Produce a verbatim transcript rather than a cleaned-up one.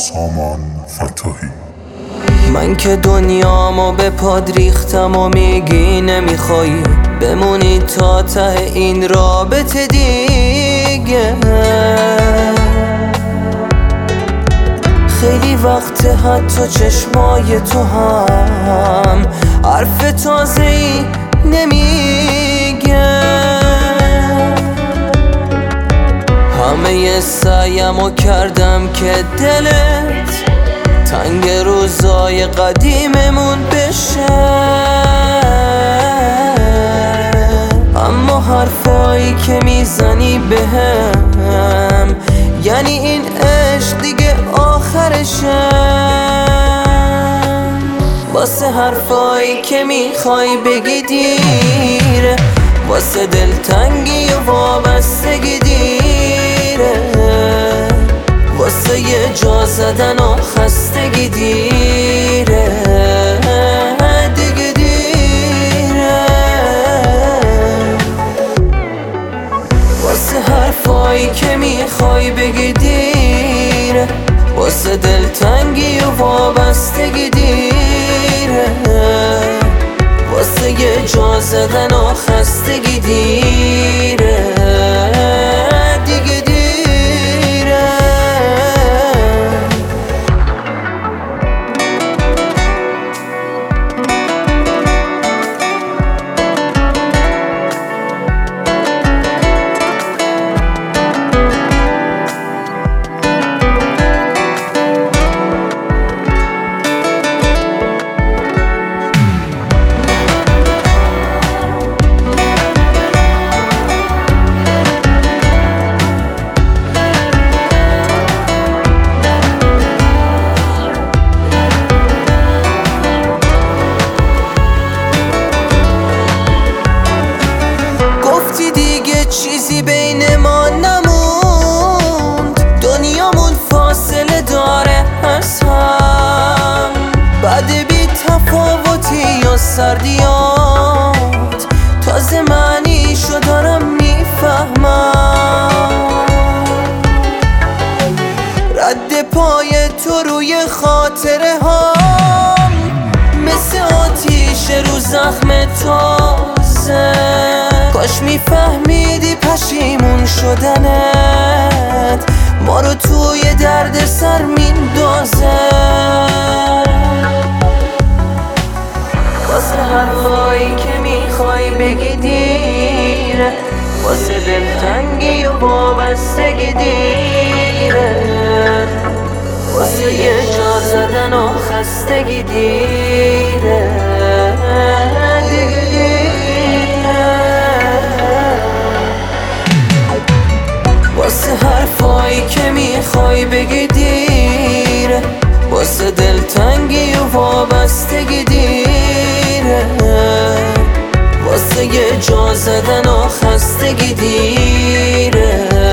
سامان فتاحی. من که دنیامو به پاد ریختم و میگی نمیخوای بمونی تا ته این رابطه دیگه. خیلی وقت حتی چشمای تو هم حرف تازه‌ای نمیگه. همه سعیمو کردم که دلت تنگ روزای قدیممون بشه، اما حرفایی که میزنی بهم یعنی این عشق دیگه آخرشه. واسه حرفایی که میخوای بگی دیره، واسه دلتنگی و وابستگی دیره، واسه یه جا زدن و خستگی دیره، دیگه دیره. واسه حرفایی که میخوای بگی دیره، واسه دلتنگی و وابستگی دیره، واسه یه جا زدن و خستگی دیره، دیگه دیره. چیزی بین ما نموند، دنیامون فاصله داره از هم. بعد بی تفاوتی یا سردیات تازه معنیشو دارم میفهمم. رد پای تو روی خاطره هم مثل آتیش رو زخم تازه. کاش میفهمیدی پشیمون شدنت ما رو توی درد سر میندازه. واسه حرفایی که میخوای بگی دیره، واسه دلتنگی و وابستگی دیره، واسه یه جا زدن و خستگی دیره، دیگه دیره. واسه حرفایی که میخوای بگی دیره، واسه دلتنگی و وابستگی دیره، واسه یه جا زدن و خستگی دیره.